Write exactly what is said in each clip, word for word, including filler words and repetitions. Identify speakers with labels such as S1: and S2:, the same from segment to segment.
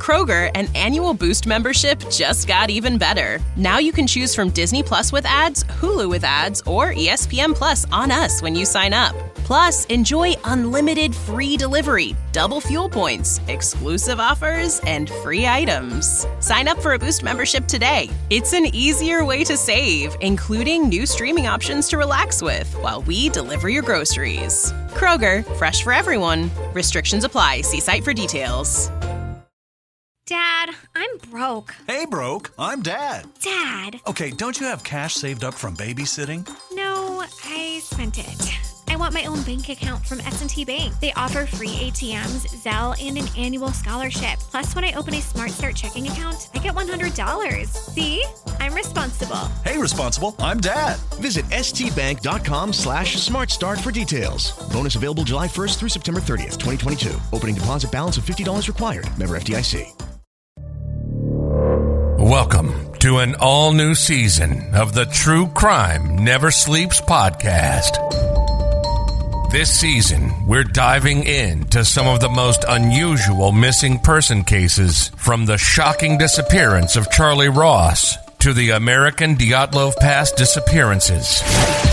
S1: Kroger, an annual Boost membership just got even better. Now you can choose from Disney Plus with ads, Hulu with ads, or E S P N Plus on us when you sign up. Plus, enjoy unlimited free delivery, double fuel points, exclusive offers, and free items. Sign up for a Boost membership today. It's an easier way to save, including new streaming options to relax with while we deliver your groceries. Kroger, fresh for everyone. Restrictions apply. See site for details.
S2: Dad, I'm broke.
S3: Hey, broke. I'm Dad.
S2: Dad.
S3: Okay, don't you have cash saved up from babysitting?
S2: No, I spent it. I want my own bank account from S and T Bank. They offer free A T Ms, Zelle, and an annual scholarship. Plus, when I open a Smart Start checking account, I get one hundred dollars. See? I'm responsible.
S3: Hey, responsible. I'm Dad.
S4: Visit stbank.com slash smartstart for details. Bonus available July first through September thirtieth, twenty twenty-two. Opening deposit balance of fifty dollars required. Member F D I C.
S5: Welcome to an all-new season of the True Crime Never Sleeps podcast. This season, we're diving into some of the most unusual missing person cases, from the shocking disappearance of Charlie Ross to the American Dyatlov Pass disappearances.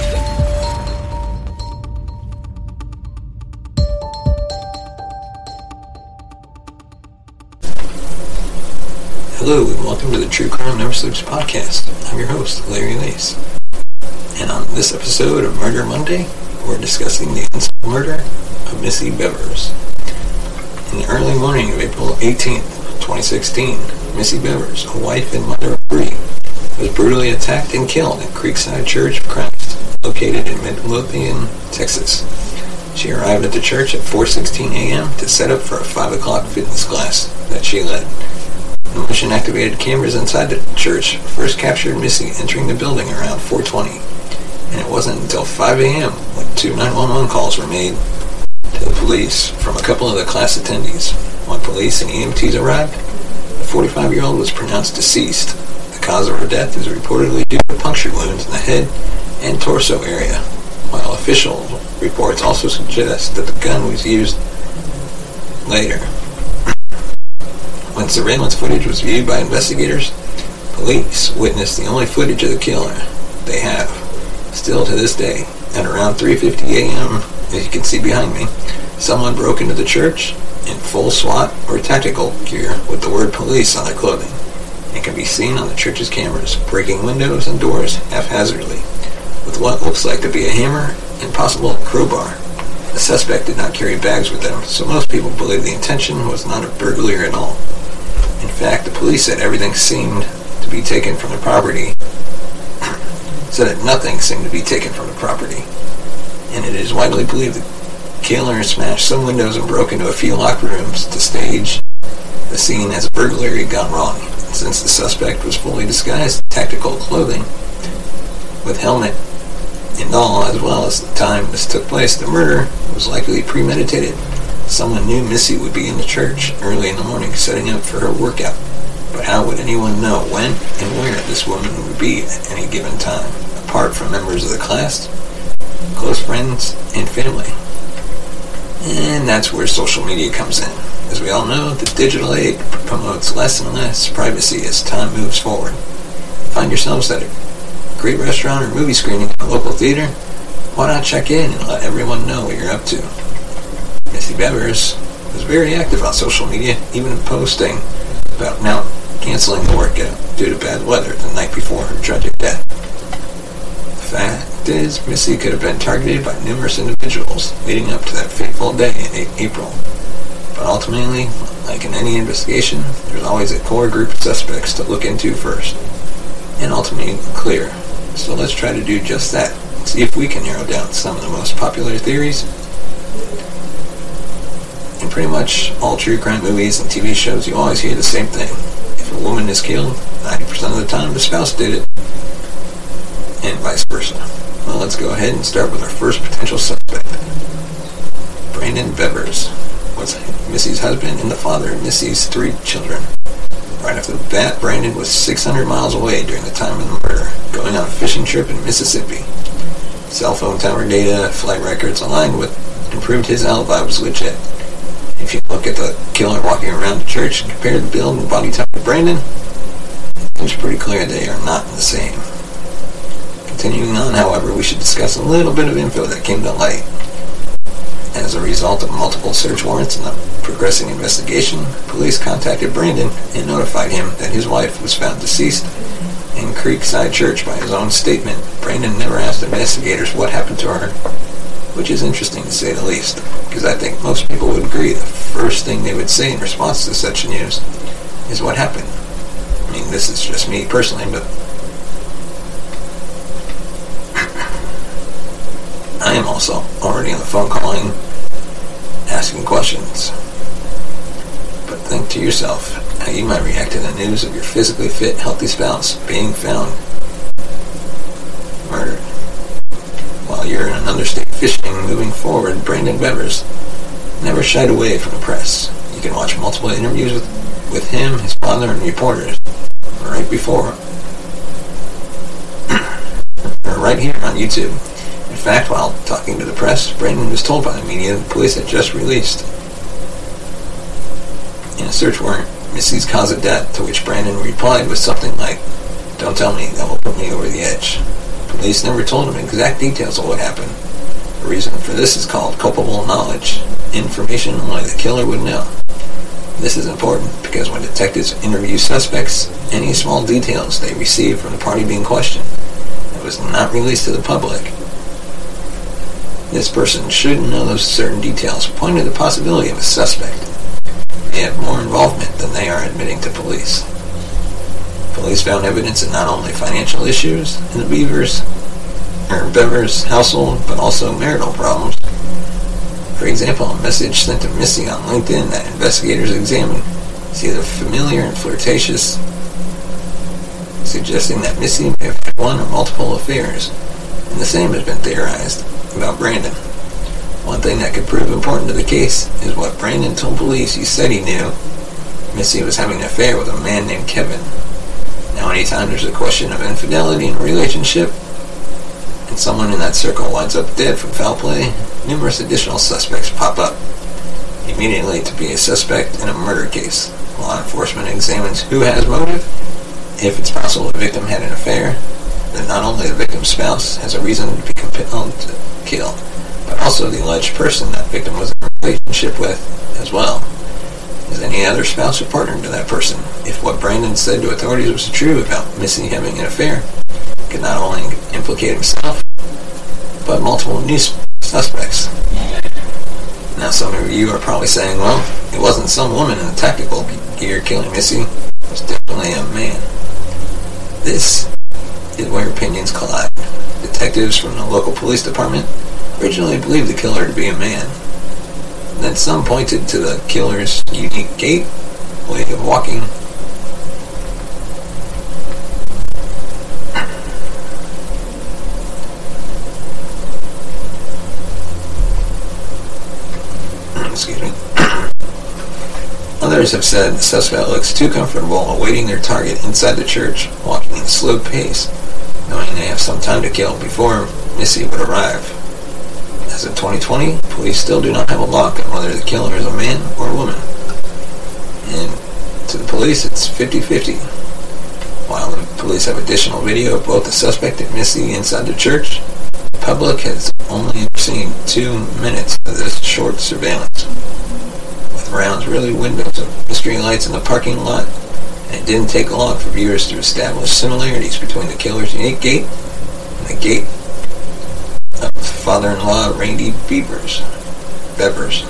S6: Hello and welcome to the True Crime Never Sleeps podcast. I'm your host, Larry Lace. And on this episode of Murder Monday, we're discussing the unsolved murder of Missy Bevers. In the early morning of April eighteenth, twenty sixteen, Missy Bevers, a wife and mother of three, was brutally attacked and killed at Creekside Church of Christ, located in Midlothian, Texas. She arrived at the church at four sixteen a.m. to set up for a five o'clock fitness class that she led. The motion-activated cameras inside the church first captured Missy entering the building around four twenty, and it wasn't until five a.m. when two nine one one calls were made to the police from a couple of the class attendees. When police and E M Ts arrived, the forty-five-year-old was pronounced deceased. The cause of her death is reportedly due to puncture wounds in the head and torso area, while official reports also suggest that the gun was used later. When surveillance footage was viewed by investigators, police witnessed the only footage of the killer they have. Still to this day, at around three fifty a.m., as you can see behind me, someone broke into the church in full SWAT or tactical gear with the word police on their clothing, and can be seen on the church's cameras, breaking windows and doors haphazardly with what looks like to be a hammer and possible crowbar. The suspect did not carry bags with them, so most people believe the intention was not a burglary at all. In fact, the police said everything seemed to be taken from the property, said that nothing seemed to be taken from the property, and it is widely believed that killer smashed some windows and broke into a few locker rooms to stage the scene as a burglary gone wrong. And since the suspect was fully disguised in tactical clothing, with helmet and all, as well as the time this took place, the murder was likely premeditated. Someone knew Missy would be in the church early in the morning setting up for her workout, but how would anyone know when and where this woman would be at any given time, apart from members of the class, close friends, and family? And that's where social media comes in. As we all know, the digital age promotes less and less privacy as time moves forward. Find yourselves at a great restaurant or movie screening at a local theater? Why not check in and let everyone know what you're up to? Missy Bevers was very active on social media, even posting about now canceling the workout due to bad weather the night before her tragic death. The fact is, Missy could have been targeted by numerous individuals leading up to that fateful day in April. But ultimately, like in any investigation, there's always a core group of suspects to look into first, and ultimately clear. So let's try to do just that. See if we can narrow down some of the most popular theories. In pretty much all true crime movies and T V shows, you always hear the same thing. If a woman is killed, ninety percent of the time the spouse did it, and vice versa. Well, let's go ahead and start with our first potential suspect. Brandon Bevers was Missy's husband and the father of Missy's three children. Right after the bat, Brandon was six hundred miles away during the time of the murder, going on a fishing trip in Mississippi. Cell phone tower data, flight records aligned with and proved his alibi was legit. A If you look at the killer walking around the church and compare the build and body type of Brandon, it's pretty clear they are not the same. Continuing on, however, we should discuss a little bit of info that came to light. As a result of multiple search warrants and a progressing investigation, police contacted Brandon and notified him that his wife was found deceased in Creekside Church. By his own statement, Brandon never asked investigators what happened to her, which is interesting to say the least, because I think most people would agree the first thing they would say in response to such news is what happened. I mean, this is just me personally, but I am also already on the phone calling, asking questions. But think to yourself how you might react to the news of your physically fit, healthy spouse being found murdered. While you're in another state fishing, moving forward, Brandon Bevers never shied away from the press. You can watch multiple interviews with, with him, his father, and reporters right before, or right here on YouTube. In fact, while talking to the press, Brandon was told by the media the police had just released in a search warrant Missy's cause of death, to which Brandon replied with something like, "Don't tell me, that will put me over the edge." Police never told him exact details of what happened. The reason for this is called culpable knowledge, information only the killer would know. This is important because when detectives interview suspects, any small details they receive from the party being questioned that was not released to the public, this person should know those certain details, pointing to the possibility of a suspect may have more involvement than they are admitting to police. Police found evidence of not only financial issues in the Beavers or Bevers household, but also marital problems. For example, a message sent to Missy on LinkedIn that investigators examined is either familiar and flirtatious, suggesting that Missy may have had one or multiple affairs, and the same has been theorized about Brandon. One thing that could prove important to the case is what Brandon told police he said he knew. Missy was having an affair with a man named Kevin. Now, anytime there's a question of infidelity in a relationship, and someone in that circle winds up dead from foul play, numerous additional suspects pop up. Immediately to be a suspect in a murder case, law enforcement examines who has motive. If it's possible the victim had an affair, then not only the victim's spouse has a reason to be compelled to kill, but also the alleged person that victim was in a relationship with as well. Is any other spouse or partner to that person? If what Brandon said to authorities was true about Missy having an affair, it could not only implicate himself, but multiple new suspects. Now some of you are probably saying, well, it wasn't some woman in the tactical gear killing Missy, it was definitely a man. This is where opinions collide. Detectives from the local police department originally believed the killer to be a man. Then some pointed to the killer's unique gait, way of walking. Excuse me. Others have said the suspect looks too comfortable awaiting their target inside the church, walking at a slow pace, knowing they have some time to kill before Missy would arrive. As of twenty twenty, police still do not have a lock on whether the killer is a man or a woman. And to the police, it's fifty-fifty. While the police have additional video of both the suspect and Missy inside the church, the public has only seen two minutes of this short surveillance. With rounds really windows of mystery lights in the parking lot, and it didn't take long for viewers to establish similarities between the killer's unique gait and the gait of father-in-law Randy Beavers. Bevers.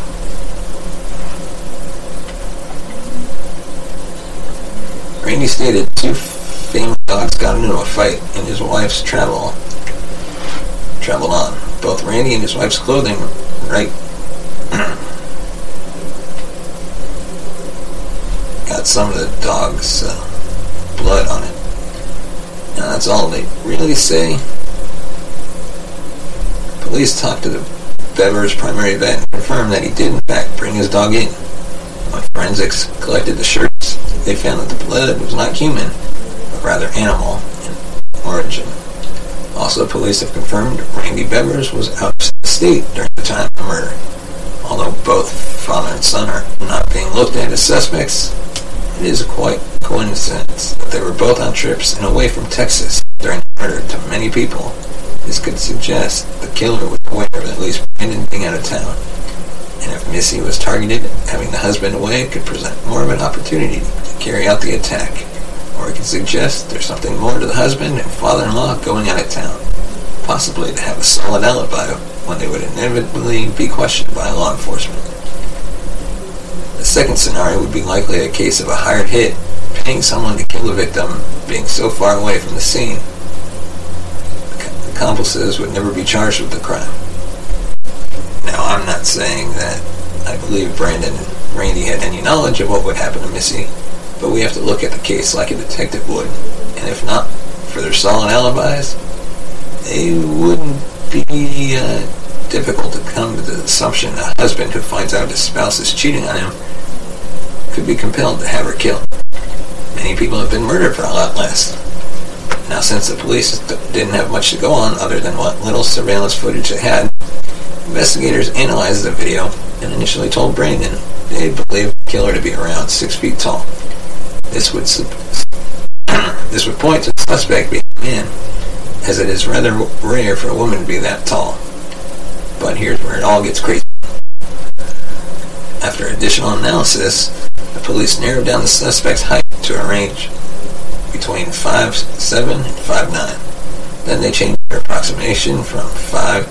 S6: Randy stated two family dogs got into a fight in his wife's travel traveled on. Both Randy and his wife's clothing right got some of the dog's uh, blood on it. Now that's all they really say. Police talked to the Bevers' primary vet and confirmed that he did in fact bring his dog in. When forensics collected the shirts, they found that the blood was not human, but rather animal in origin. Also, police have confirmed Randy Bevers was out of state during the time of the murder. Although both father and son are not being looked at as suspects, it is quite a coincidence that they were both on trips and away from Texas during the murder to many people. This could suggest the killer was aware of at least Brandon being out of town. And if Missy was targeted, having the husband away could present more of an opportunity to carry out the attack. Or it could suggest there's something more to the husband and father-in-law going out of town, possibly to have a solid alibi when they would inevitably be questioned by law enforcement. The second scenario would be likely a case of a hired hit paying someone to kill the victim being so far away from the scene. The accomplices would never be charged with the crime. Now, I'm not saying that I believe Brandon and Randy had any knowledge of what would happen to Missy, but we have to look at the case like a detective would, and if not for their solid alibis, they wouldn't be uh, difficult to come to the assumption a husband who finds out his spouse is cheating on him could be compelled to have her killed. Many people have been murdered for a lot less. Now, since the police didn't have much to go on other than what little surveillance footage they had, investigators analyzed the video and initially told Brandon they believed the killer to be around six feet tall. This would this would point to the suspect being a man, as it is rather rare for a woman to be that tall. But here's where it all gets crazy. After additional analysis, the police narrowed down the suspect's height to a range between five seven and five nine. Then they changed their approximation from five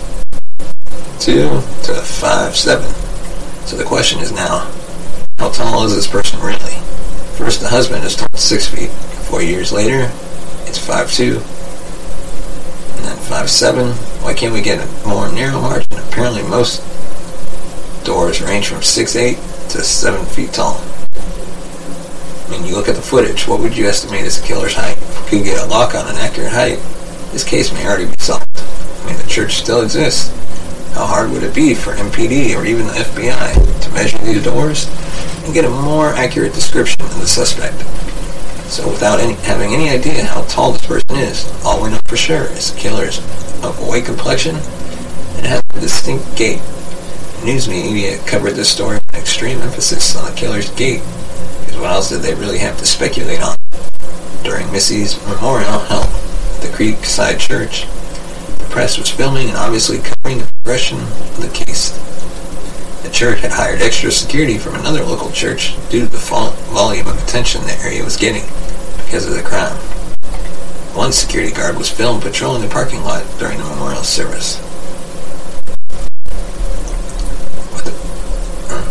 S6: two to five seven. So the question is now, how tall is this person really? First, the husband is told six feet. Four years later, it's five two. And then five seven. Why can't we get a more narrow margin? Apparently most doors range from six eight to seven feet tall. I mean, you look at the footage, what would you estimate as the killer's height? If we could get a lock on an accurate height, this case may already be solved. I mean, the church still exists. How hard would it be for M P D or even the F B I to measure these doors and get a more accurate description of the suspect? So without any, having any idea how tall this person is, all we know for sure is the killer is of white complexion and has a distinct gait. News media covered this story with extreme emphasis on the killer's gait, because what else did they really have to speculate on? During Missy's memorial held at the Creekside Church, the press was filming and obviously covering the progression of the case. The church had hired extra security from another local church due to the volume of attention the area was getting because of the crime. One security guard was filmed patrolling the parking lot during the memorial service. What the, uh,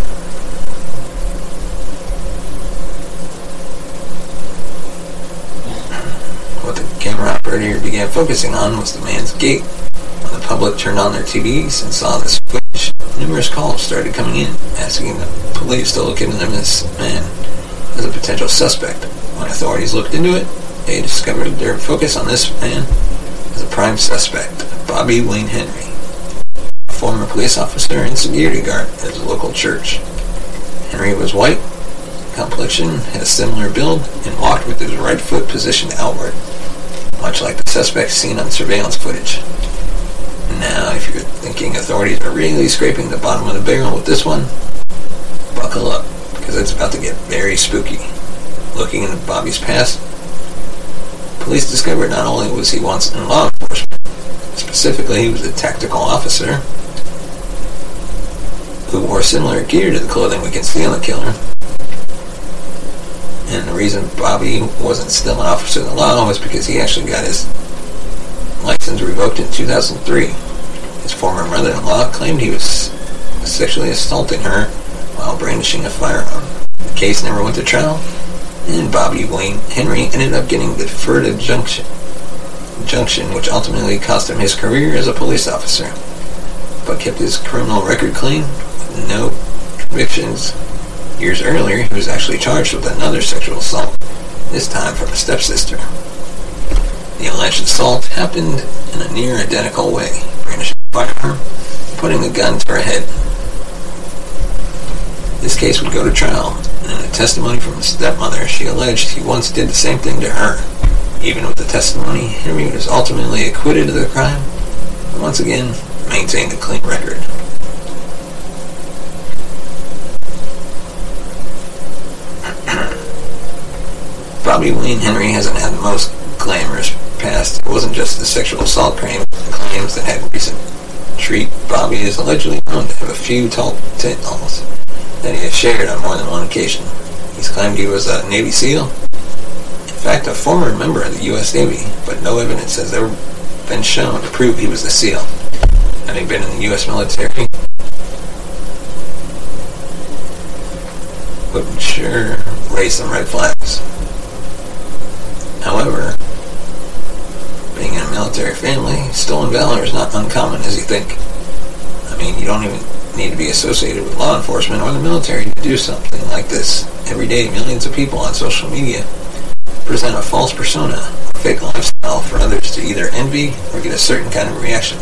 S6: what the camera operator began focusing on was the man's gait. When the public turned on their T Vs and saw this footage, numerous calls started coming in, asking the police to look into this man as a potential suspect. When authorities looked into it, they discovered their focus on this man as a prime suspect, Bobby Wayne Henry, a former police officer and security guard at a local church. Henry was white, complexion, had a similar build, and walked with his right foot positioned outward, much like the suspect seen on surveillance footage. Now, if you're thinking authorities are really scraping the bottom of the barrel with this one, buckle up, because it's about to get very spooky. Looking into Bobby's past, police discovered not only was he once in law enforcement, specifically he was a tactical officer who wore similar gear to the clothing we can see on the killer. And the reason Bobby wasn't still an officer of the law was because he actually got his license revoked in two thousand three. His former mother-in-law claimed he was sexually assaulting her while brandishing a firearm. The case never went to trial, and Bobby Wayne Henry ended up getting the deferred injunction, injunction which ultimately cost him his career as a police officer, but kept his criminal record clean with no convictions. Years earlier, he was actually charged with another sexual assault, this time from a stepsister. The alleged assault happened in a near-identical way, brandishing a firearm and putting the gun to her head. This case would go to trial, and in a testimony from the stepmother, she alleged he once did the same thing to her. Even with the testimony, Henry was ultimately acquitted of the crime, and once again, maintained a clean record. Bobby Wayne Henry hasn't had the most glamorous past. It wasn't just the sexual assault claim, claims that had recent treat. Bobby is allegedly known to have a few tall titles that he has shared on more than one occasion. He's claimed he was a Navy SEAL, in fact a former member of the U S Navy, but no evidence has ever been shown to prove he was a SEAL. Having been in the U S military would sure raise some red flags. However, being in a military family, stolen valor is not uncommon as you think. I mean, you don't even need to be associated with law enforcement or the military to do something like this. Every day, millions of people on social media present a false persona, a fake lifestyle for others to either envy or get a certain kind of reaction.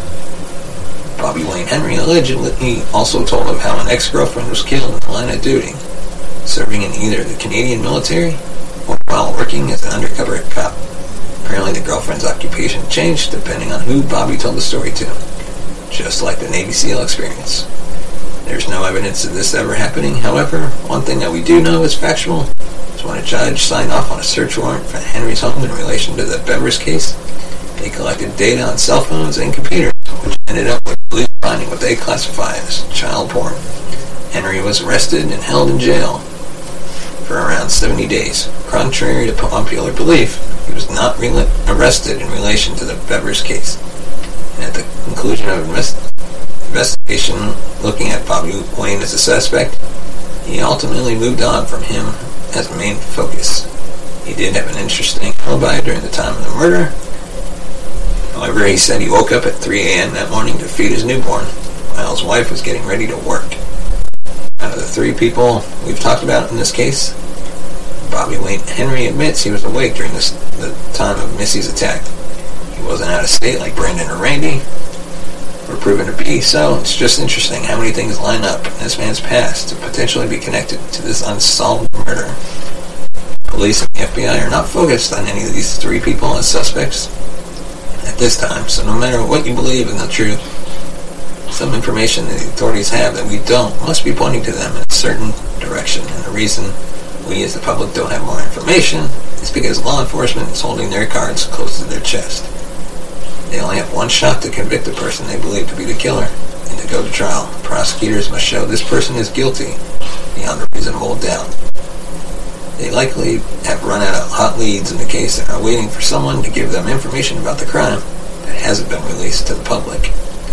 S6: Bobby Wayne Henry allegedly also told of how an ex-girlfriend was killed in the line of duty, serving in either the Canadian military or while working as an undercover cop. Apparently the girlfriend's occupation changed depending on who Bobby told the story to, just like the Navy SEAL experience. There's no evidence of this ever happening. However, one thing that we do know is factual is when a judge signed off on a search warrant for Henry's home in relation to the Bevers case, they collected data on cell phones and computers, which ended up with police finding what they classify as child porn. Henry was arrested and held in jail for around seventy days. Contrary to popular belief, he was not re- arrested in relation to the Bevers case. And at the conclusion of an investigation looking at Bobby Wayne as a suspect, he ultimately moved on from him as a main focus. He did have an interesting alibi during the time of the murder. However, he said he woke up at three a.m. that morning to feed his newborn while his wife was getting ready to work. Out of the three people we've talked about in this case, Bobby Wayne Henry admits he was awake during this, the time of Missy's attack. He wasn't out of state like Brandon or Randy were proven to be, so it's just interesting how many things line up in this man's past to potentially be connected to this unsolved murder. Police and the F B I are not focused on any of these three people as suspects at this time, so no matter what you believe in the truth, some information that the authorities have that we don't must be pointing to them in a certain direction, and the reason we as the public don't have more information is because law enforcement is holding their cards close to their chest. They only have one shot to convict the person they believe to be the killer and to go to trial. Prosecutors must show this person is guilty beyond a reasonable doubt. They likely have run out of hot leads in the case and are waiting for someone to give them information about the crime that hasn't been released to the public,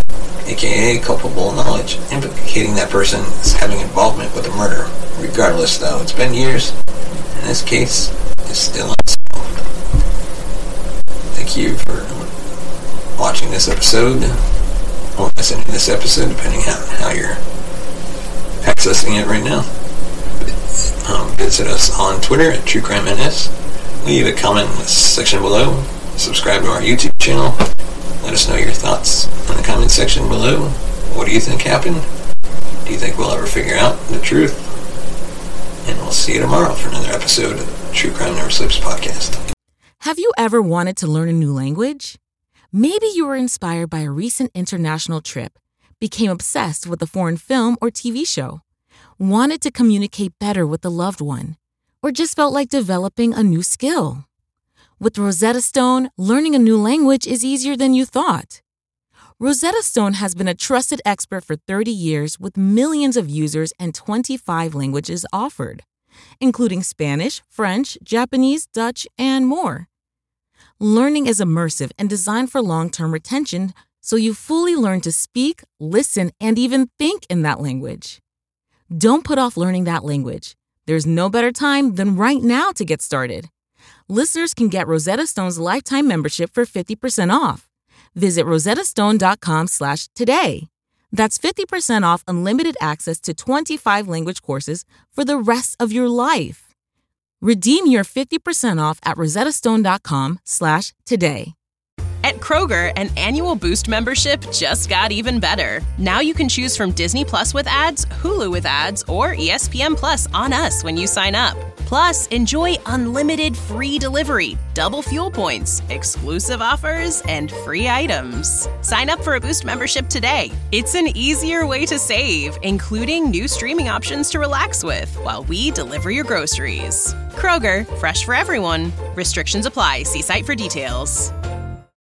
S6: aka culpable knowledge, implicating that person as having involvement with the murder. Regardless, though, it's been years, and this case is still unsolved. Thank you for watching this episode, or listening to this episode, depending on how you're accessing it right now. Um, visit us on Twitter at True Crime N S. Leave a comment in the section below. Subscribe to our YouTube channel. Let us know your thoughts in the comment section below. What do you think happened? Do you think we'll ever figure out the truth? And we'll see you tomorrow for another episode of the True Crime Never Sleeps podcast.
S7: Have you ever wanted to learn a new language? Maybe you were inspired by a recent international trip, became obsessed with a foreign film or T V show, wanted to communicate better with a loved one, or just felt like developing a new skill. With Rosetta Stone, learning a new language is easier than you thought. Rosetta Stone has been a trusted expert for thirty years with millions of users and twenty-five languages offered, including Spanish, French, Japanese, Dutch, and more. Learning is immersive and designed for long-term retention, so you fully learn to speak, listen, and even think in that language. Don't put off learning that language. There's no better time than right now to get started. Listeners can get Rosetta Stone's lifetime membership for fifty percent off. Visit rosettastone.com slash today. That's fifty percent off unlimited access to twenty-five language courses for the rest of your life. Redeem your fifty percent off at rosettastone.com slash today.
S1: At Kroger, an annual Boost membership just got even better. Now you can choose from Disney Plus with ads, Hulu with ads, or E S P N Plus on us when you sign up. Plus, enjoy unlimited free delivery, double fuel points, exclusive offers, and free items. Sign up for a Boost membership today. It's an easier way to save, including new streaming options to relax with while we deliver your groceries. Kroger, fresh for everyone. Restrictions apply. See site for details.